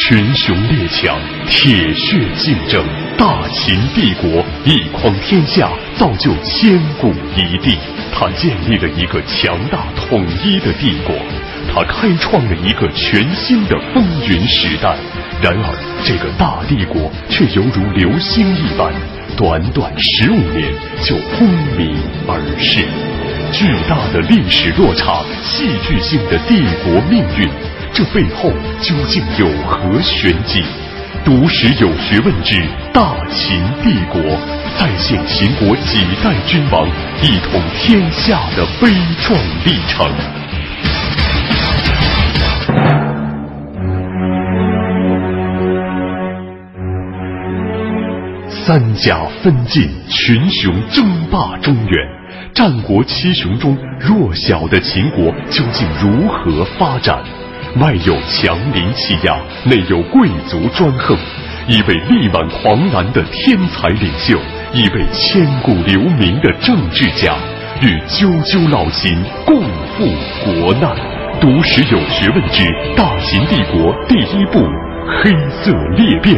群雄列强，铁血竞争，大秦帝国一匡天下，造就千古一帝。他建立了一个强大统一的帝国，他开创了一个全新的风云时代。然而，这个大帝国却犹如流星一般，短短15年就轰鸣而逝。巨大的历史落差，戏剧性的帝国命运，这背后究竟有何玄机？读史有学问之大秦帝国，再现秦国几代君王一统天下的悲壮历程。三甲分晋，群雄争霸中原。战国七雄中弱小的秦国究竟如何发展？外有强邻欺压，内有贵族专横。一位力挽狂澜的天才领袖，一位千古留名的政治家，与赳赳老秦共赴国难。读史有学问之大秦帝国第一部：黑色裂变。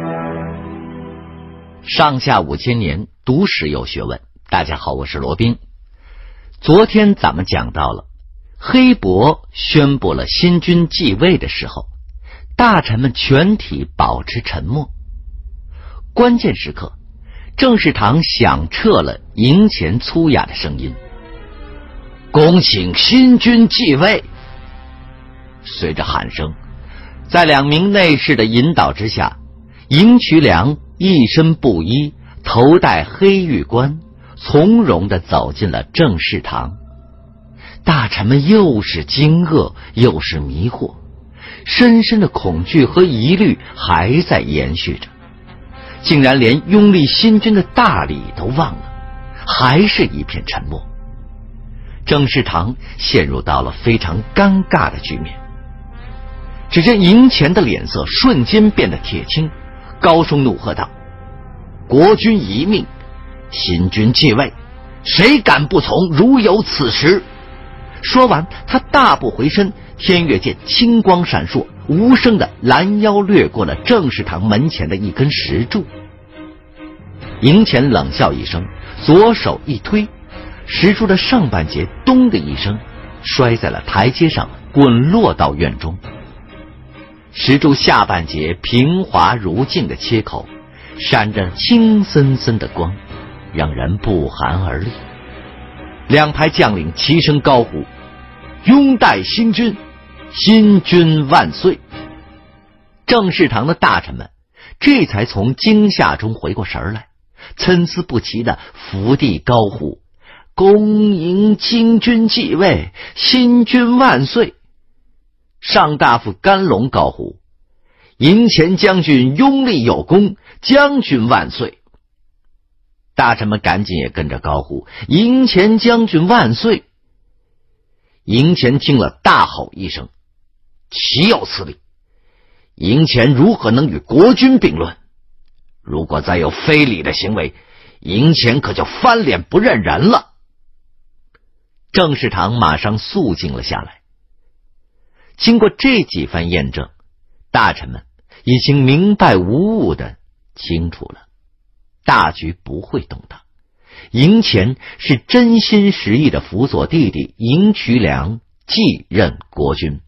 上下5000年，读史有学问。大家好，我是罗宾。昨天咱们讲到了黑伯宣布了新君继位的时候，大臣们全体保持沉默。关键时刻，政事堂响彻了营前粗哑的声音：恭请新君继位。随着喊声，在2名内侍的引导之下，赢渠梁一身布衣，头戴黑玉冠，从容地走进了政事堂。大臣们又是惊愕又是迷惑，深深的恐惧和疑虑还在延续着，竟然连拥立新君的大礼都忘了，还是一片沉默。政事堂陷入到了非常尴尬的局面。只见营前的脸色瞬间变得铁青，高声怒喝道：国君遗命，新君继位，谁敢不从，如有此时。说完，他大步回身，天月剑青光闪烁，无声的拦腰掠过了政事堂门前的一根石柱。营前冷笑一声，左手一推，石柱的上半截咚的一声摔在了台阶上，滚落到院中。石柱下半截平滑如镜的切口闪着青森森的光，让人不寒而栗。2排将领齐声高呼：拥戴新君，新君万岁！政事堂的大臣们这才从惊吓中回过神来，参差不齐的伏地高呼：恭迎新君继位，新君万岁！上大夫甘龙高呼：营前将军拥立有功，将军万岁！大臣们赶紧也跟着高呼：营前将军万岁！营前听了大吼一声：岂有此理！营前如何能与国君并论？如果再有非礼的行为，营前可就翻脸不认人了。政事堂马上肃静了下来。经过这几番验证，大臣们已经明白无误的清楚了，大局不会动荡。营前是真心实意的辅佐弟弟赢渠梁继任国君。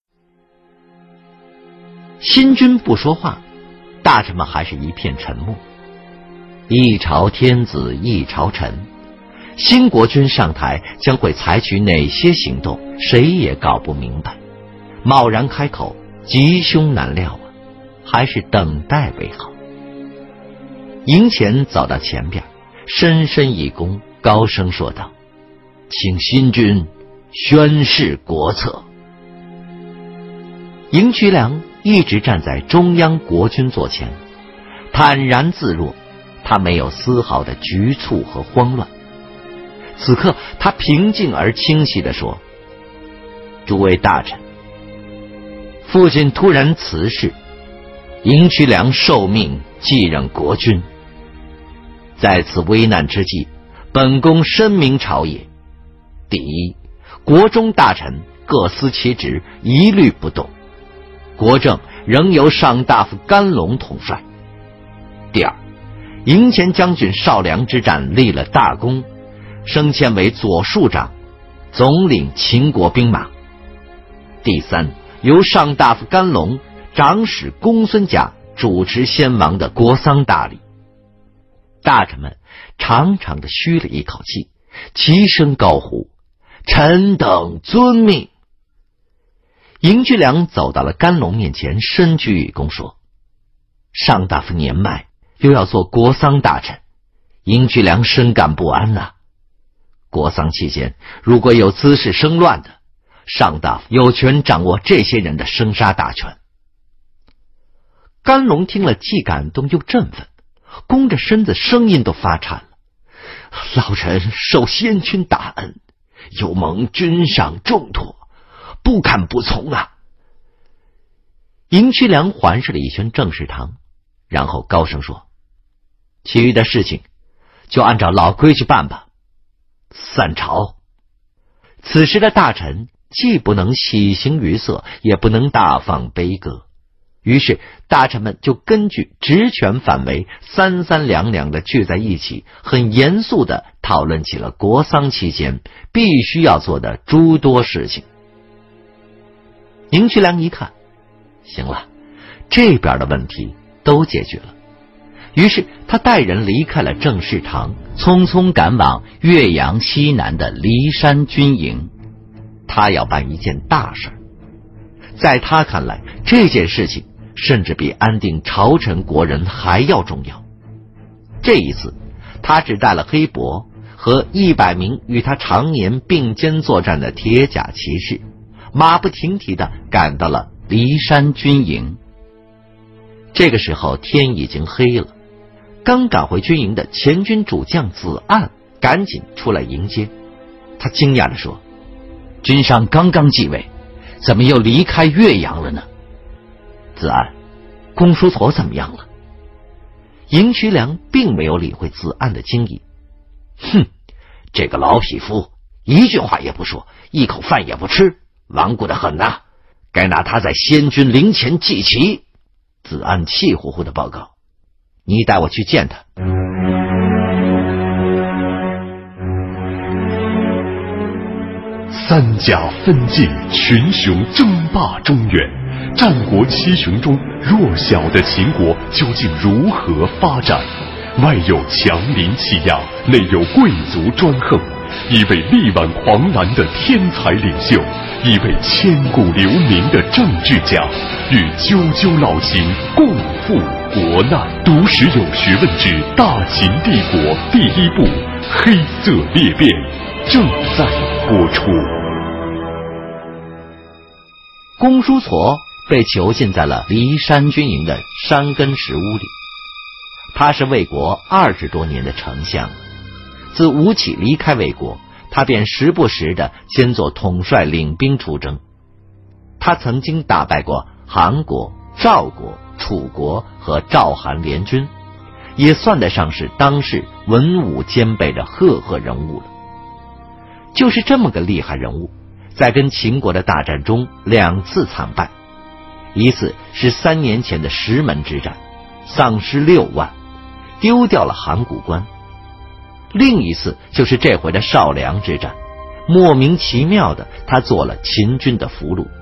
新君不说话，大臣们还是一片沉默。一朝天子一朝臣，新国君上台将会采取哪些行动，谁也搞不明白。贸然开口，吉凶难料啊，还是等待为好。营前走到前边，深深一躬，高声说道：请新君宣示国策。赢渠梁一直站在中央国君座前，坦然自若，他没有丝毫的局促和慌乱。此刻他平静而清晰地说：诸位大臣，父亲突然辞世，赢渠梁受命继任国君。在此危难之际，本宫深明朝野：第一，国中大臣各司其职，一律不动，国政仍由上大夫甘龙统帅。第二，营前将军少梁之战立了大功，升迁为左庶长，总领秦国兵马。第三，由上大夫甘龙长史公孙甲主持先王的国丧大礼。大臣们长长的吁了一口气，齐声高呼：臣等遵命。赢渠梁走到了甘龙面前，深鞠一躬说：上大夫年迈，又要做国丧大臣，赢渠梁深感不安呐。国丧期间如果有滋事生乱的，上大夫有权掌握这些人的生杀大权。甘龙听了既感动又振奋，弓着身子，声音都发颤了：老臣受先君大恩，有蒙君上重托，不敢不从啊。赢渠梁环视了一圈政事堂，然后高声说：其余的事情就按照老规矩办吧。散朝。此时的大臣既不能喜形于色，也不能大放悲歌，于是大臣们就根据职权范围，三三两两的聚在一起，很严肃地讨论起了国丧期间必须要做的诸多事情。赢渠梁一看，行了，这边的问题都解决了，于是他带人离开了政事堂，匆匆赶往岳阳西南的骊山军营。他要办一件大事，在他看来，这件事情甚至比安定朝臣国人还要重要。这一次他只带了黑伯和100名与他常年并肩作战的铁甲骑士，马不停蹄地赶到了骊山军营。这个时候天已经黑了，刚赶回军营的前军主将子岸赶紧出来迎接。他惊讶地说：君上刚刚继位，怎么又离开岳阳了呢？子岸，公叔痤怎么样了？赢渠梁并没有理会子岸的惊疑。哼，这个老匹夫一句话也不说，一口饭也不吃，顽固得很呐，该拿他在先君陵前祭旗。子岸气呼呼的报告：你带我去见他。 三甲分晋，群雄争霸中原，战国七雄中弱小的秦国究竟如何发展？外有强邻欺压，内有贵族专横，一位力挽狂澜的天才领袖，一位千古留名的政治家，与赳赳老秦共赴国难。读史有学问之大秦帝国第一部《黑色裂变》正在播出。 公叔痤被囚禁在了骊山军营的山根石屋里。他是魏国20多年的丞相，自吴起离开魏国，他便时不时的兼做统帅领兵出征。他曾经打败过韩国、赵国、楚国和赵韩联军，也算得上是当世文武兼备的赫赫人物了。就是这么个厉害人物，在跟秦国的大战中2次惨败，一次是3年前的石门之战，丧失6万，丢掉了函谷关；另一次就是这回的少梁之战，莫名其妙的他做了秦军的俘虏。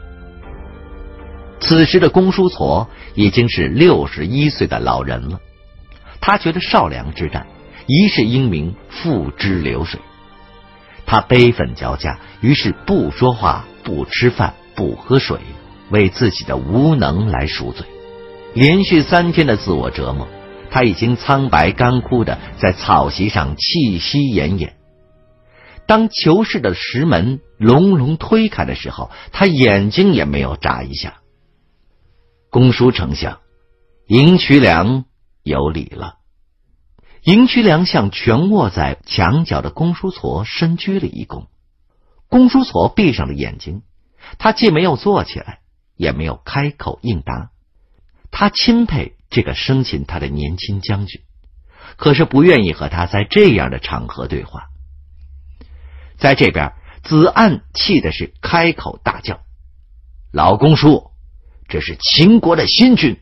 此时的公叔痤已经是61岁的老人了，他觉得少梁之战一世英名付之流水，他悲愤交加，于是不说话，不吃饭，不喝水，为自己的无能来赎罪。连续3天的自我折磨，他已经苍白干枯的在草席上气息奄奄。当囚室的石门隆隆推开的时候，他眼睛也没有眨一下。公叔丞相，赢渠梁有礼了。赢渠梁向蜷卧在墙角的公叔痤深鞠了一躬。公叔痤闭上了眼睛，他既没有坐起来，也没有开口应答。他钦佩这个生擒他的年轻将军，可是不愿意和他在这样的场合对话。在这边，子岸气的是开口大叫：老公叔， 这是秦国的新军。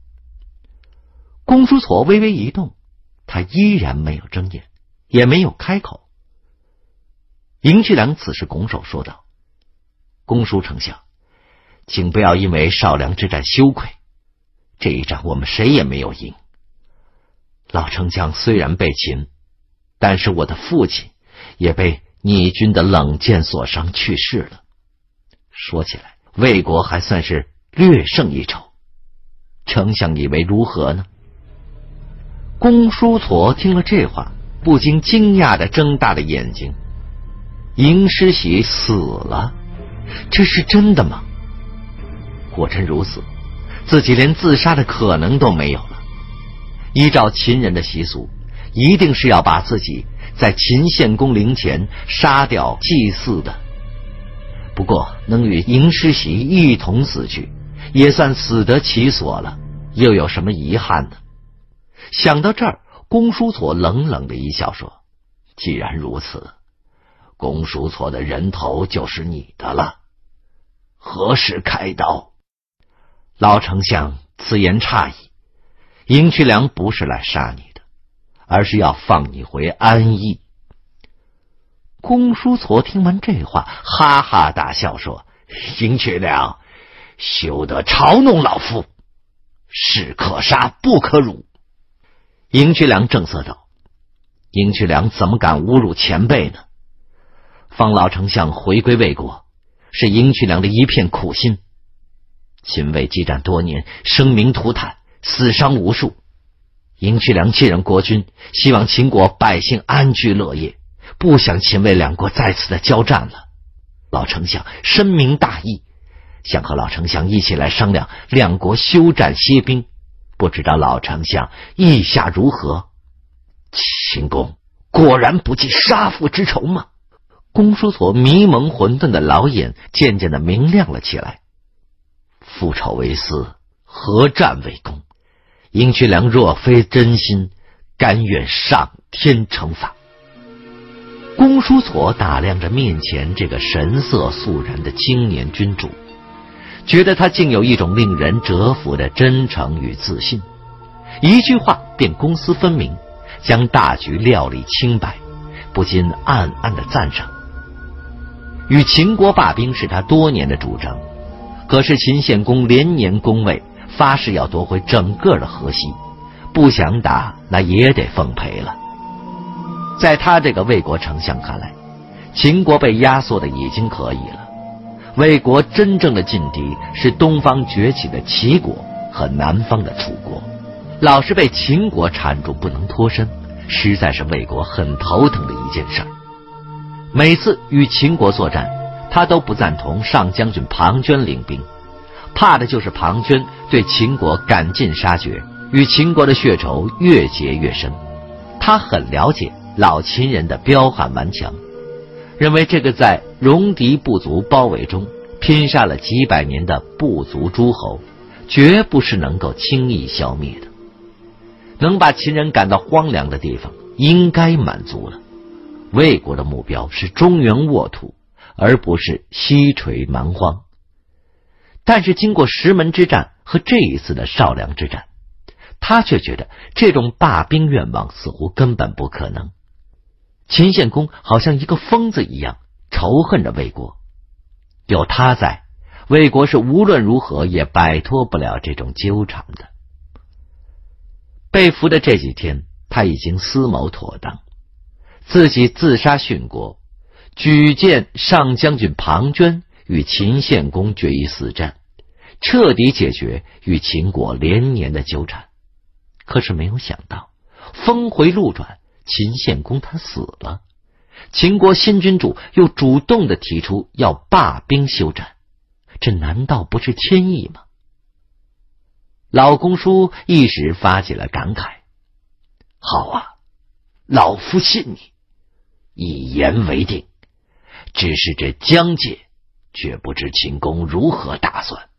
公叔痤微微一动，他依然没有睁眼，也没有开口。赢渠梁此时拱手说道：公叔丞相，请不要因为少梁之战羞愧，这一仗我们谁也没有赢。老丞相虽然被擒，但是我的父亲也被逆军的冷箭所伤去世了。说起来，魏国还算是略胜一筹，丞相以为如何呢？公叔痤听了这话，不禁惊讶地睁大了眼睛。赢师喜死了，这是真的吗？果真如此，自己连自杀的可能都没有了。依照秦人的习俗，一定是要把自己在秦献公陵前杀掉祭祀的。不过能与赢师喜一同死去，也算死得其所了，又有什么遗憾呢？想到这儿，公叔痤冷冷的一笑说：既然如此，公叔痤的人头就是你的了，何时开刀？老丞相此言差矣，赢渠梁不是来杀你的，而是要放你回安邑。公叔痤听完这话，哈哈大笑说：赢渠梁，休得嘲弄老夫，士可杀不可辱。赢渠梁正色道：赢渠梁怎么敢侮辱前辈呢？放老丞相回归魏国，是赢渠梁的一片苦心。秦魏激战多年，生灵涂炭，死伤无数。赢渠梁继任国君，希望秦国百姓安居乐业，不想秦魏两国再次的交战了。老丞相深明大义，想和老丞相一起来商量两国休战歇兵，不知道老丞相意下如何？秦公果然不计杀父之仇吗？公叔痤迷蒙混沌的老眼渐渐的明亮了起来。复仇为私，何战为公？赢渠梁若非真心，甘愿上天惩罚。公叔痤打量着面前这个神色肃然的青年君主，觉得他竟有一种令人折服的真诚与自信，一句话便公私分明，将大局料理清白，不禁暗暗的赞赏。与秦国罢兵是他多年的主张，可是秦献公连年攻魏，发誓要夺回整个的河西，不想打那也得奉陪了。在他这个魏国丞相看来，秦国被压缩的已经可以了，魏国真正的劲敌是东方崛起的齐国和南方的楚国，老是被秦国缠住不能脱身，实在是魏国很头疼的一件事儿。每次与秦国作战，他都不赞同上将军庞涓领兵，怕的就是庞涓对秦国赶尽杀绝，与秦国的血仇越结越深。他很了解老秦人的彪悍顽强，认为这个在戎狄部族包围中拼杀了几百年的部族诸侯，绝不是能够轻易消灭的。能把秦人赶到荒凉的地方，应该满足了。魏国的目标是中原沃土，而不是西陲蛮荒。但是经过石门之战和这一次的少梁之战，他却觉得这种罢兵愿望似乎根本不可能。秦献公好像一个疯子一样仇恨着魏国，有他在，魏国是无论如何也摆脱不了这种纠缠的。被俘的这几天，他已经思谋妥当，自己自杀殉国，举荐上将军庞涓与秦献公决一死战，彻底解决与秦国连年的纠缠。可是没有想到，峰回路转，秦献公他死了，秦国新君主又主动地提出要罢兵休战，这难道不是天意吗？老公叔一时发起了感慨：好啊，老夫信你，一言为定。只是这疆界，却不知秦公如何打算。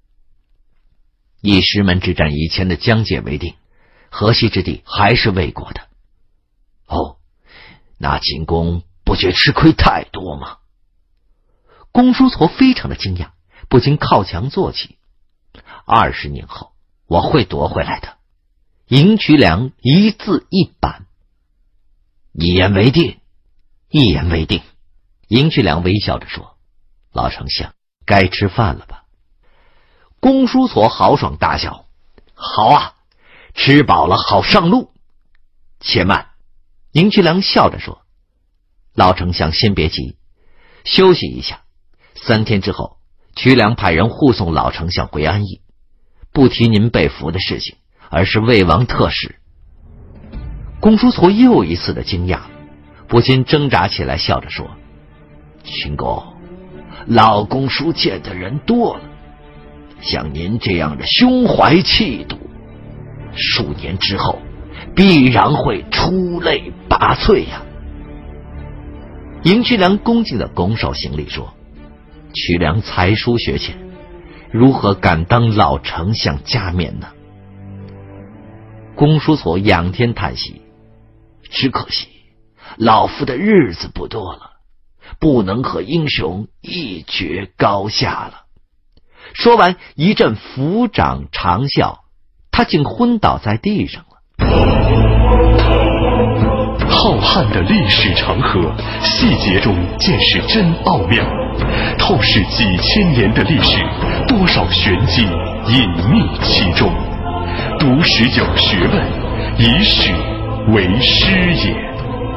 以石门之战以前的疆界为定，河西之地还是魏国的。哦，那秦公不觉吃亏太多吗？公叔痤非常的惊讶，不禁靠墙坐起。 20年后我会夺回来的。赢渠梁一字一板。一言为定，一言为定。赢渠梁微笑着说，老丞相，该吃饭了吧？公叔痤豪爽大笑，好啊，吃饱了好上路。且慢，赢渠梁笑着说，老丞相先别急，休息一下，3天之后，渠梁派人护送老丞相回安邑，不提您被俘的事情，而是魏王特使。公叔痤又一次的惊讶，不禁挣扎起来，笑着说，秦公，老公叔见的人多了，像您这样的胸怀气度，数年之后必然会出类拔萃呀。赢渠梁恭敬的拱手行礼说，渠梁才疏学浅，如何敢当老丞相加冕呢？公叔痤仰天叹息，只可惜老夫的日子不多了，不能和英雄一决高下了。说完一阵抚掌长啸，他竟昏倒在地上了。 浩瀚的历史长河，细节中见识真奥妙，透视几千年的历史，多少玄机隐匿其中。读史有学问，以史为师也。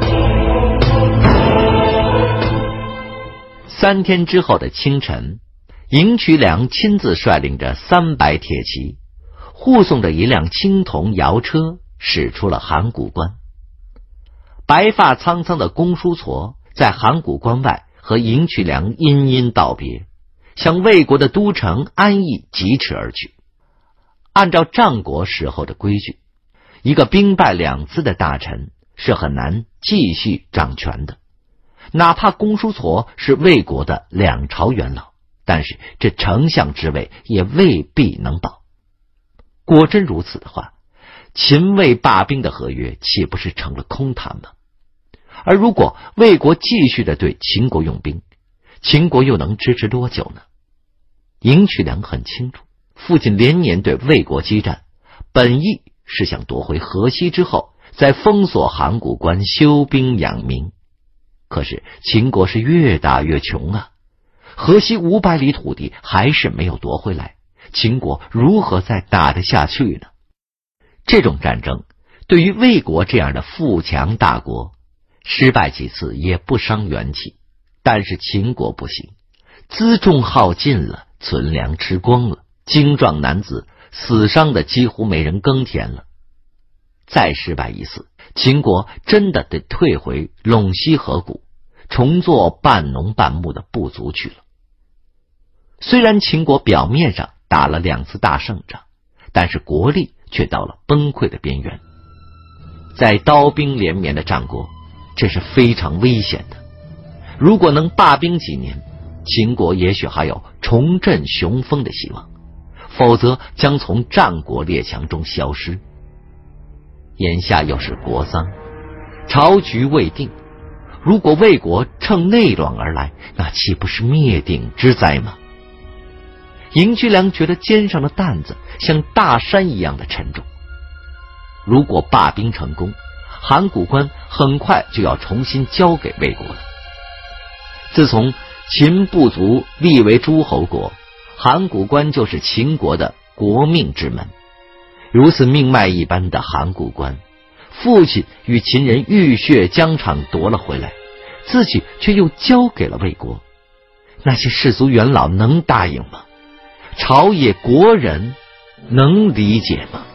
3天之后的清晨，赢渠梁亲自率领着300铁骑，护送着一辆青铜摇车驶出了函谷关。白发苍苍的公叔痤在函谷关外和赢渠梁殷殷道别，向魏国的都城安邑疾驰而去。按照战国时候的规矩，一个兵败两资的大臣是很难继续掌权的，哪怕公叔痤是魏国的2朝元老，但是这丞相之位也未必能保。果真如此的话，秦魏罢兵的合约岂不是成了空谈吗？而如果魏国继续的对秦国用兵，秦国又能支持多久呢？赢渠梁很清楚，父亲连年对魏国激战，本意是想夺回河西之后，再封锁函谷关，休兵养民。可是秦国是越打越穷啊，河西500里土地还是没有夺回来，秦国如何再打得下去呢？这种战争对于魏国这样的富强大国，失败几次也不伤元气，但是秦国不行，辎重耗尽了，存粮吃光了，精壮男子死伤的几乎没人耕田了。再失败一次，秦国真的得退回陇西河谷，重做半农半牧的部族去了。虽然秦国表面上打了2次大胜仗，但是国力却到了崩溃的边缘。在刀兵连绵的战国，这是非常危险的。如果能罢兵几年，秦国也许还有重振雄风的希望，否则将从战国列强中消失。眼下又是国丧，朝局未定，如果魏国乘内乱而来，那岂不是灭顶之灾吗？赢渠梁觉得肩上的担子像大山一样的沉重。如果罢兵成功，函谷关很快就要重新交给魏国了。自从秦部族立为诸侯国，函谷关就是秦国的国命之门。如此命脉一般的函谷关，父亲与秦人浴血疆场夺了回来，自己却又交给了魏国，那些士族元老能答应吗？朝野国人能理解吗？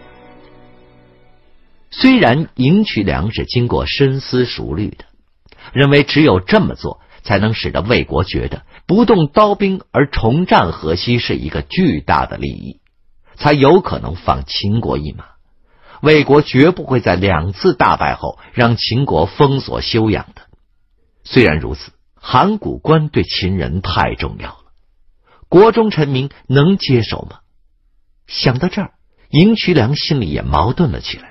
虽然赢渠梁是经过深思熟虑的，认为只有这么做才能使得魏国觉得不动刀兵而重占河西是一个巨大的利益，才有可能放秦国一马。魏国绝不会在2次大败后让秦国封锁休养的。虽然如此，函谷关对秦人太重要了，国中臣民能接受吗？想到这儿，赢渠梁心里也矛盾了起来。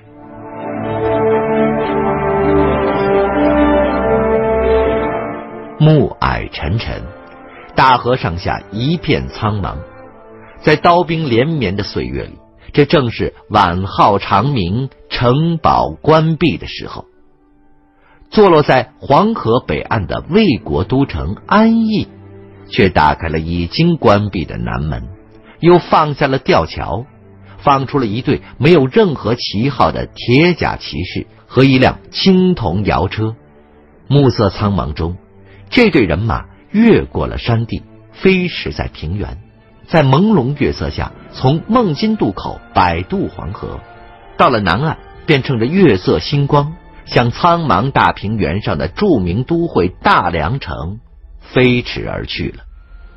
暮霭沉沉，大河上下一片苍茫， 在刀兵连绵的岁月里，这正是晚号长鸣，城堡关闭的时候。坐落在黄河北岸的魏国都城安邑，却打开了已经关闭的南门，又放下了吊桥，放出了一队没有任何旗号的铁甲骑士和一辆青铜摇车。暮色苍茫中，这队人马越过了山地，飞驰在平原，在朦胧月色下，从孟津渡口摆渡黄河，到了南岸，便乘着月色星光，向苍茫大平原上的著名都会大梁城飞驰而去了。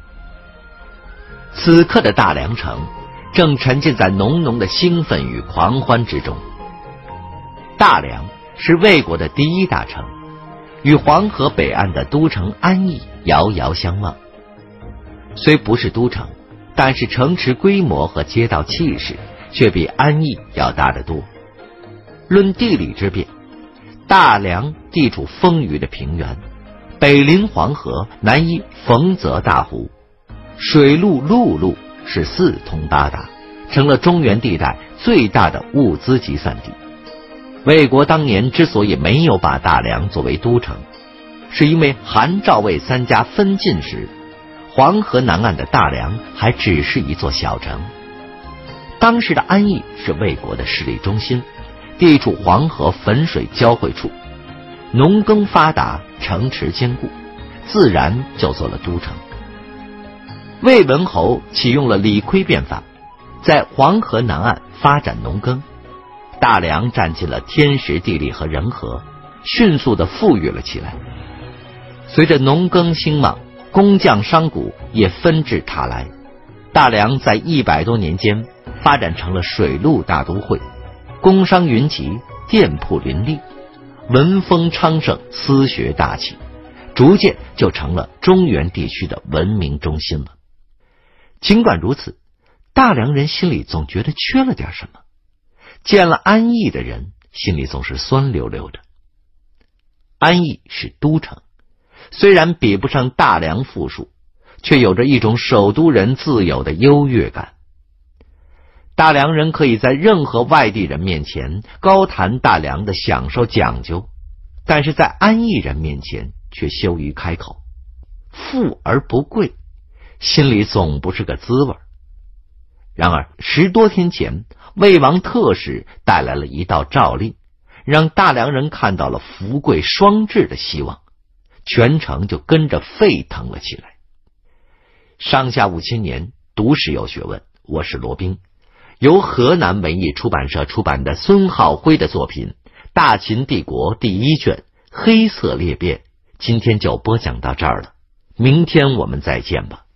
此刻的大梁城正沉浸在浓浓的兴奋与狂欢之中。大梁是魏国的第一大城，与黄河北岸的都城安邑遥遥相望。虽不是都城，但是城池规模和街道气势却比安邑要大得多。论地理之便，大梁地处丰腴的平原，北临黄河，南依冯泽大湖，水陆陆路是四通八达，成了中原地带最大的物资集散地。魏国当年之所以没有把大梁作为都城，是因为韩赵魏三家分晋时，黄河南岸的大梁还只是一座小城。当时的安邑是魏国的势力中心，地处黄河汾水交汇处，农耕发达，城池坚固，自然就做了都城。魏文侯启用了李悝变法，在黄河南岸发展农耕，大梁占尽了天时地利和人和，迅速地富裕了起来。随着农耕兴旺，工匠商贾也纷至沓来，大梁在100多年间发展成了水陆大都会，工商云集，店铺林立，文风昌盛，私学大起，逐渐就成了中原地区的文明中心了。尽管如此，大梁人心里总觉得缺了点什么，见了安邑的人心里总是酸溜溜的。安邑是都城，虽然比不上大梁富庶，却有着一种首都人自有的优越感。大梁人可以在任何外地人面前高谈大梁的享受讲究，但是在安邑人面前却羞于开口。富而不贵，心里总不是个滋味。然而10多天前，魏王特使带来了一道诏令，让大梁人看到了富贵双至的希望，全城就跟着沸腾了起来。上下5000年，读史有学问，我是罗宾。由河南文艺出版社出版的孙浩辉的作品《大秦帝国》第1卷《黑色裂变》，今天就播讲到这儿了，明天我们再见吧。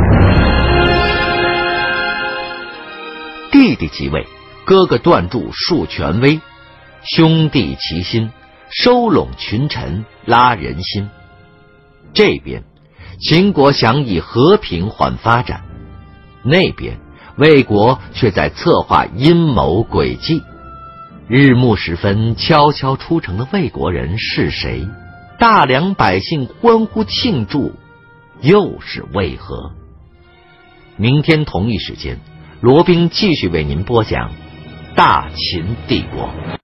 弟弟即位，哥哥断柱树权威，兄弟齐心，收拢群臣，拉人心。这边秦国想以和平换发展，那边魏国却在策划阴谋诡计。日暮时分，悄悄出城的魏国人是谁？大梁百姓欢呼庆祝，又是为何？明天同一时间，罗宾继续为您播讲《大秦帝国》。